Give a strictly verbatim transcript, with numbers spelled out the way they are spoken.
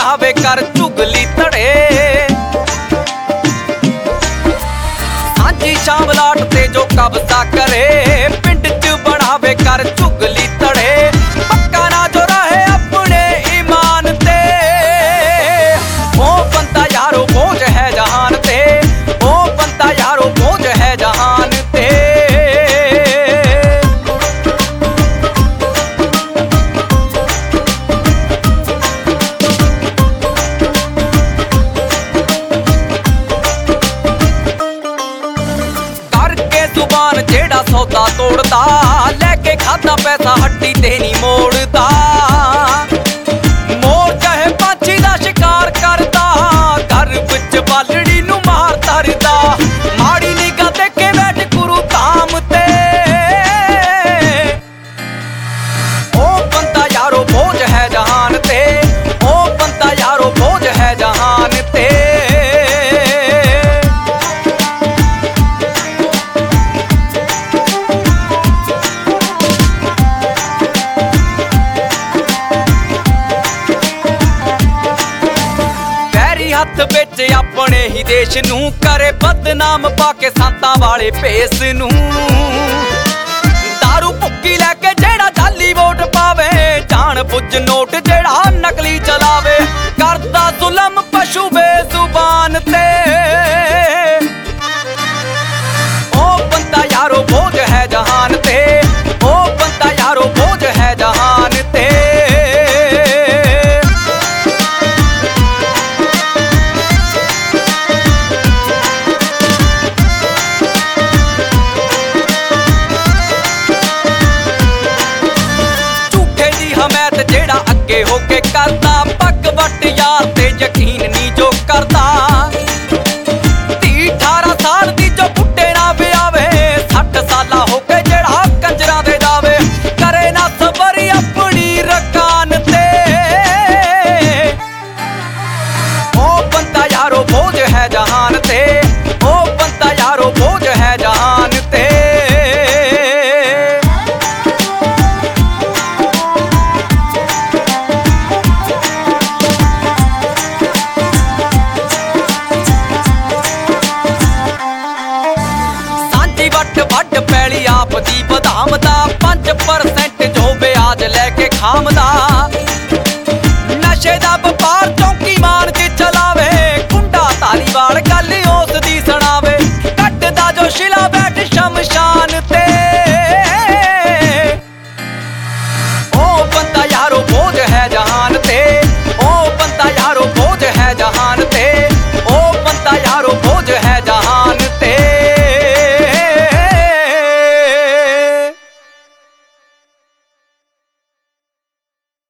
बढ़ावे कर चुगली तड़े। सांझी शामलाट ते जो कब्जा करे पिंड च बढ़ावे कर चुगली तड़े। पक्का ना जो रहे अपने ईमान ते ओ बंदा यारो बोझ है जहान ते। ओ बंदा यारो बोझ है जहान ते। जेड़ा सौदा तोड़दा लेके खाता पैसा हट्टी ते नहीं मोड़दा। मोर चाहे पाछी दा शिकार करदा घर विच बालड़ी नू मार धरदा। माड़ी निगाह देखे बैठ गुरु धाम ते ओ बंदा यारो बोझ है जहान ते। ओ बंदा यारो बोझ है जहान ते। हथ बिच अपने ही देश नू करे बदनाम पाके सांतां वाले भेस नू। दारू भुक्की लैके जेड़ा जाली वोट पावे जान बुझ नोट जेड़ा नकली चलावे करदा जुलम पशु बेजुबान ते। ओ बंदा यारो बोझ है जहान ते। ओ बंदा यारो बोझ है जहान ते। जेड़ा अगे होके करदा पग वट यार ते यकीन नी जो करदा। धी अठारह साल दी जो बुढ़े ना ब्यावे सठ साला होके जेड़ा कंजरा दे जावे करे ना सबर अपनी रकान ते। ओ बंदा यारो बोझ है जहान ते। ओ बंदा यारो बोझ है जहान ते। वट पैली आप दी बदाम दा पंज परसेंट जो ब्याज लैके खामदा।